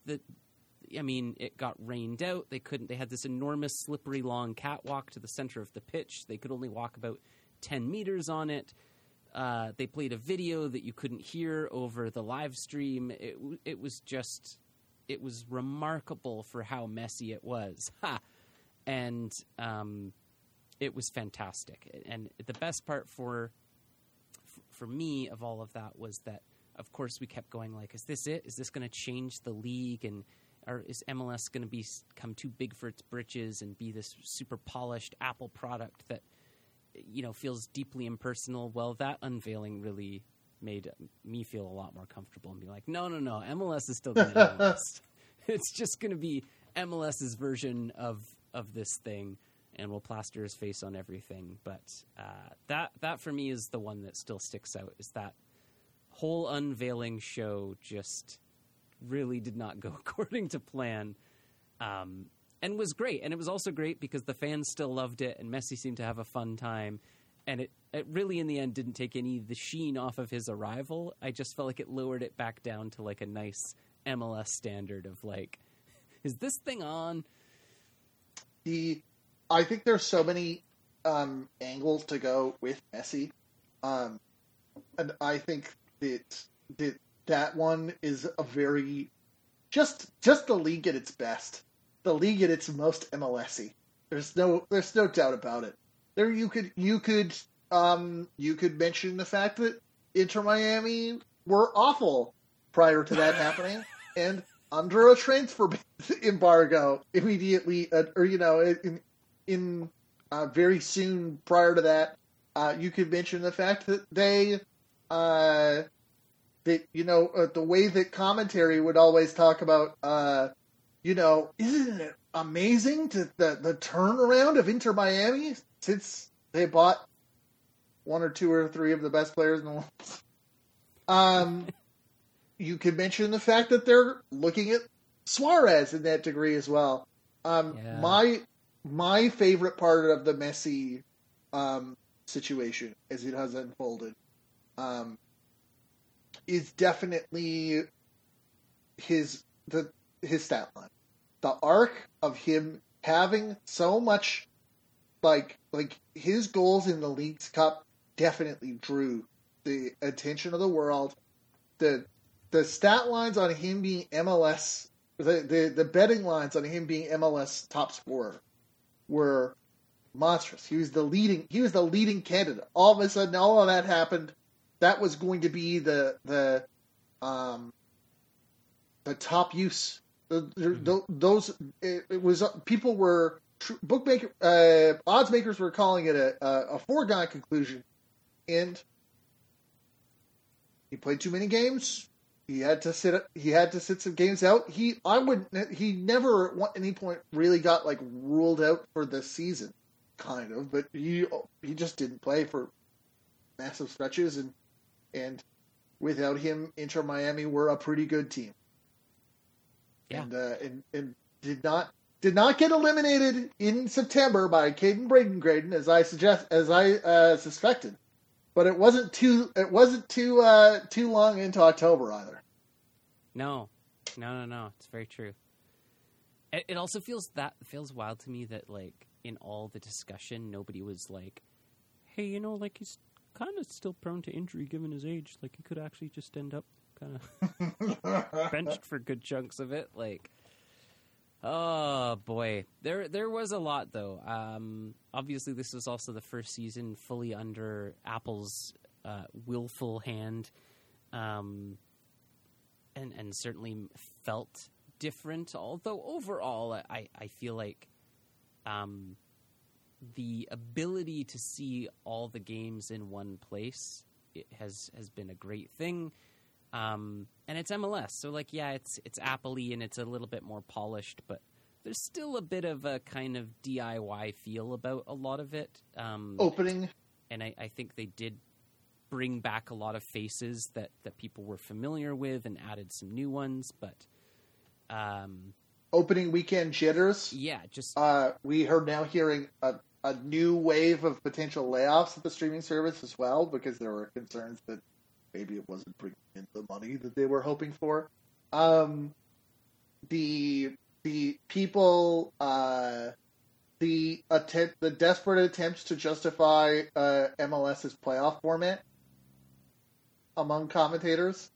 it got rained out. They had this enormous slippery long catwalk to the center of the pitch. They could only walk about 10 meters on it. They played a video that you couldn't hear over the live stream. It was remarkable for how messy it was. And it was fantastic. And the best part for me of all of that was that, of course, we kept going like, is this it? Is this going to change the league? Or is MLS going to become too big for its britches and be this super polished Apple product that feels deeply impersonal? Well, that unveiling really made me feel a lot more comfortable and be like, no, MLS is still going to be MLS. It's just going to be MLS's version of this thing, and we'll plaster his face on everything. But that for me is the one that still sticks out, is that whole unveiling show just really did not go according to plan. And was great. And it was also great because the fans still loved it and Messi seemed to have a fun time. And it really, in the end, didn't take any of the sheen off of his arrival. I just felt like it lowered it back down to like a nice MLS standard of like, is this thing on? I think there's so many angles to go with Messi. And I think that one is a very, just the league at its best. The league at its most MLS-y. There's no doubt about it. There you could mention the fact that Inter Miami were awful prior to that happening, and under a transfer embargo immediately, very soon prior to that, you could mention the fact that the way that commentary would always talk about. Isn't it amazing the turnaround of Inter Miami since they bought one or two or three of the best players in the world? You could mention the fact that they're looking at Suarez in that degree as well. My favorite part of the Messi situation as it has unfolded is definitely his stat line. The arc of him having so much, like his goals in the Leagues Cup definitely drew the attention of the world. The stat lines on him being MLS, the betting lines on him being MLS top scorer were monstrous. He was the leading candidate. All of a sudden, all of that happened. That was going to be the top use. Those it was people were odds makers were calling it a foregone conclusion, and he played too many games. He had to sit some games out. He never at any point really got like ruled out for this season, kind of, but he just didn't play for massive stretches, and without him, Inter Miami were a pretty good team. Yeah. And did not get eliminated in September by Caden Braden-Graden as I suspected. But it wasn't too long into October either. No. It's very true. It also feels wild to me that like in all the discussion, nobody was like, "Hey, like he's kind of still prone to injury given his age. Like he could actually just end up kind of benched for good chunks of it." Like, oh boy, there was a lot though. Obviously, this was also the first season fully under Apple's willful hand, and certainly felt different. Although overall, I feel like the ability to see all the games in one place has been a great thing. And it's MLS, so like, yeah, it's Apple-y and it's a little bit more polished, but there's still a bit of a kind of DIY feel about a lot of it. Opening. And I think they did bring back a lot of faces that people were familiar with and added some new ones, but opening weekend jitters. Yeah, just we are now hearing a new wave of potential layoffs at the streaming service as well, because there were concerns that maybe it wasn't bringing in the money that they were hoping for. The people, the desperate attempts to justify MLS's playoff format among commentators.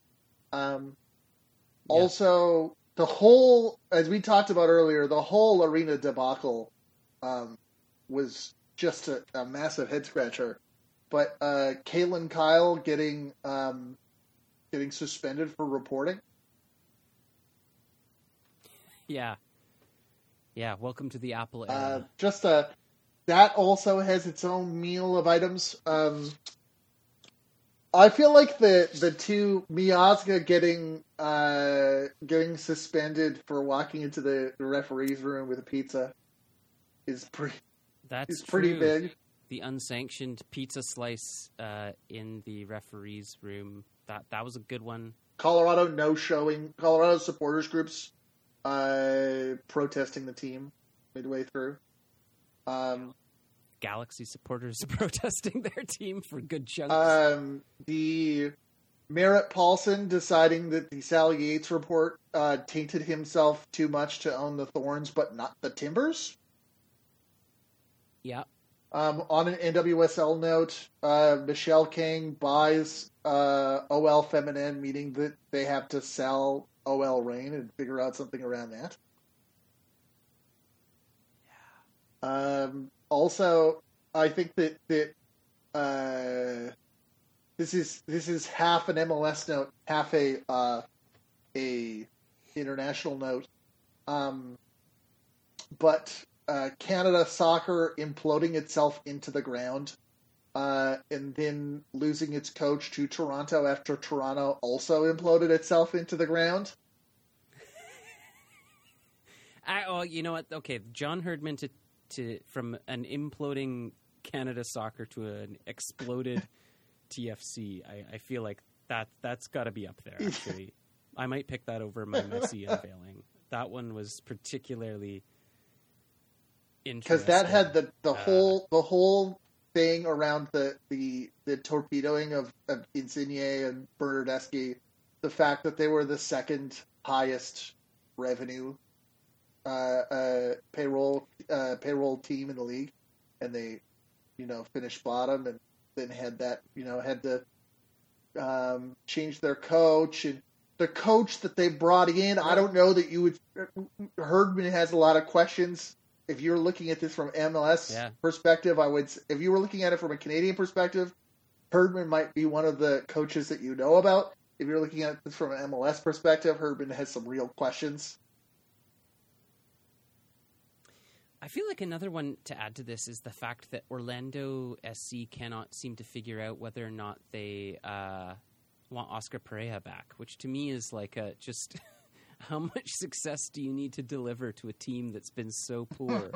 Also, the whole, as we talked about earlier, the whole arena debacle was just a massive head scratcher. But Caitlin Kyle getting suspended for reporting. Yeah. Welcome to the Apple era. That also has its own meal of items. I feel like the two Miazga getting suspended for walking into the referee's room with a pizza is pretty big. The unsanctioned pizza slice in the referee's room, that was a good one. Colorado supporters groups protesting the team midway through. Galaxy supporters protesting their team for good chunks. The Merritt Paulson deciding that the Sally Yates report tainted himself too much to own the Thorns but not the Timbers. Yeah. On an NWSL note, Michelle King buys OL Feminine, meaning that they have to sell OL Reign and figure out something around that. Yeah. Also, I think that this is half an MLS note, half a international note. But Canada Soccer imploding itself into the ground, and then losing its coach to Toronto after Toronto also imploded itself into the ground. You know what? Okay, John Herdman to from an imploding Canada Soccer to an exploded TFC. I feel like that's got to be up there. Actually, I might pick that over my Messi unveiling. That one was particularly because that had the whole thing around the torpedoing of Insigne and Bernardeschi, the fact that they were the second highest revenue payroll team in the league, and they finished bottom, and then had to change their coach, and the coach that they brought in, I don't know that you would. Herdman has a lot of questions. If you're looking at this from MLS perspective, if you were looking at it from a Canadian perspective, Herdman might be one of the coaches that you know about. If you're looking at this from an MLS perspective, Herdman has some real questions. I feel like another one to add to this is the fact that Orlando SC cannot seem to figure out whether or not they want Oscar Pereira back, which to me is like just how much success do you need to deliver to a team that's been so poor,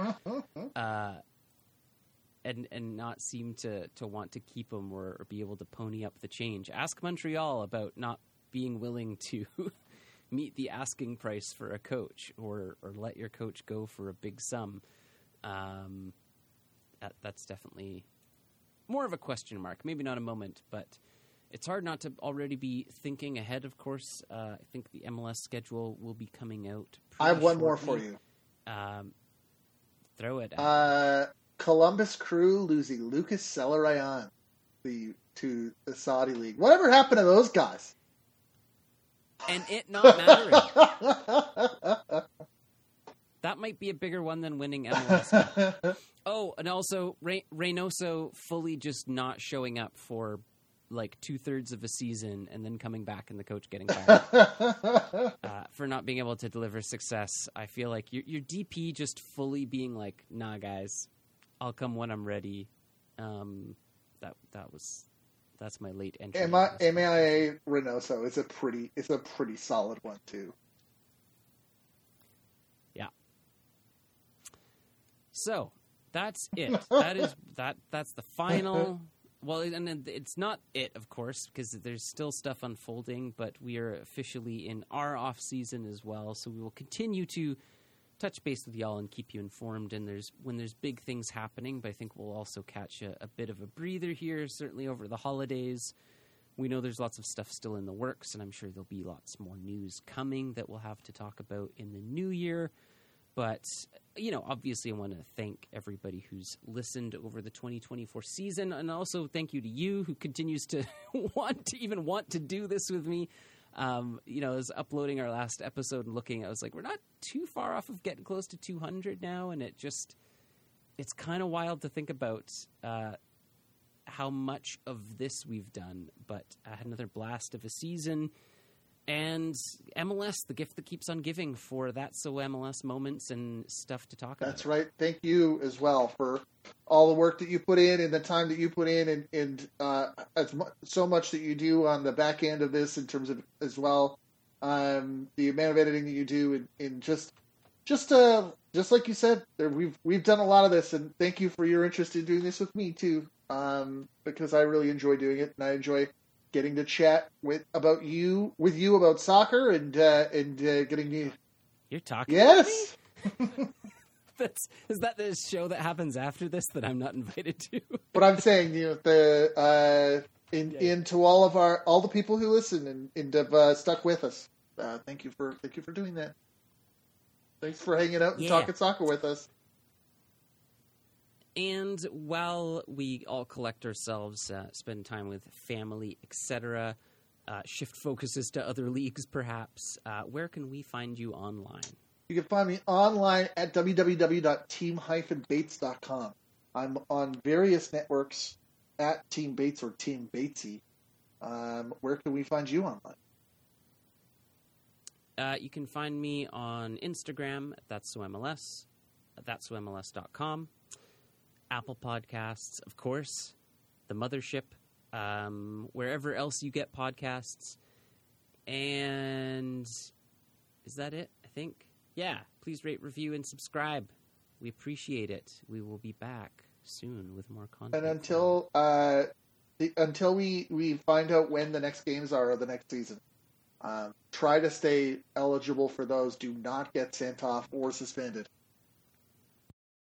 and not seem to want to keep him or be able to pony up the change. Ask Montreal about not being willing to meet the asking price for a coach or let your coach go for a big sum. That's definitely more of a question mark. Maybe not a moment, but it's hard not to already be thinking ahead, of course. I think the MLS schedule will be coming out I have one shortly. more for you. Throw it at Columbus Crew losing Lucas Celerayan to the Saudi League. Whatever happened to those guys? And it not mattering. That might be a bigger one than winning MLS. Oh, and also Reynoso fully just not showing up for like 2/3 of a season and then coming back and the coach getting fired for not being able to deliver success. I feel like your DP just fully being like, nah, guys, I'll come when I'm ready. That's my late entry. MIA Reynoso is a pretty solid one too. Yeah. So that's it. That's the final. Well, and it's not it, of course, because there's still stuff unfolding, but we are officially in our off season as well. So we will continue to touch base with y'all and keep you informed. And when there's big things happening, but I think we'll also catch a bit of a breather here, certainly over the holidays. We know there's lots of stuff still in the works, and I'm sure there'll be lots more news coming that we'll have to talk about in the new year. But, obviously I want to thank everybody who's listened over the 2024 season, and also thank you to you who continues to want to do this with me. I was uploading our last episode and looking, I was like, we're not too far off of getting close to 200 now, and it's kind of wild to think about how much of this we've done, but I had another blast of a season. And MLS, the gift that keeps on giving for That's So MLS moments and stuff to talk about. That's right. Thank you as well for all the work that you put in and the time that you put in and so much that you do on the back end of this in terms of as well. The amount of editing that you do and just like you said, we've done a lot of this, and thank you for your interest in doing this with me too, because I really enjoy doing it, and I enjoy getting to chat with you about soccer and getting you. You're talking. Yes. With me? Is that the show that happens after this that I'm not invited to? But I'm saying, into all the people who listen and have stuck with us. Thank you for doing that. Thanks for hanging out and talking soccer with us. And while we all collect ourselves, spend time with family, etc., shift focuses to other leagues, perhaps, where can we find you online? You can find me online at www.team-bates.com. I'm on various networks at Team Bates or Team Batesy. Where can we find you online? You can find me on Instagram, That's So MLS, that'somls.com. Apple Podcasts, of course, the mothership, wherever else you get podcasts. And is that it, I think? Yeah, please rate, review, and subscribe. We appreciate it. We will be back soon with more content. And until we find out when the next games are of the next season, try to stay eligible for those. Do not get sent off or suspended.